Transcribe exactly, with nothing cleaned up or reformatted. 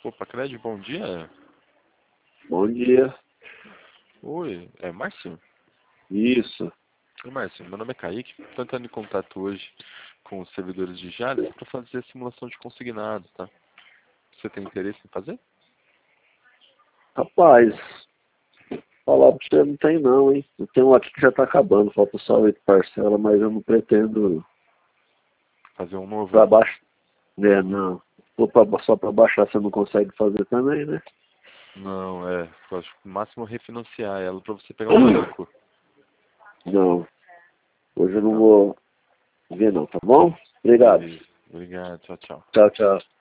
Opa, Cred, bom dia. Bom dia. Oi, é Márcio? Isso. Oi, Márcio, meu nome é Kaique. Estou entrando em contato hoje com os servidores de Jales para fazer a simulação de consignado, tá? Você tem interesse em fazer? Rapaz, falar pra você não tem não, hein? Eu tenho um aqui que já tá acabando, falta só oito parcelas, mas eu não pretendo Fazer um novo? pra baixo. Né, não. Ou pra, só pra baixar você não consegue fazer também, né? Não, é. Eu acho que o máximo é refinanciar ela para você pegar um banco. Não. Hoje eu não Tá? vou ver não, tá bom? Obrigado. Beleza. Obrigado. Tchau, tchau. Tchau, tchau.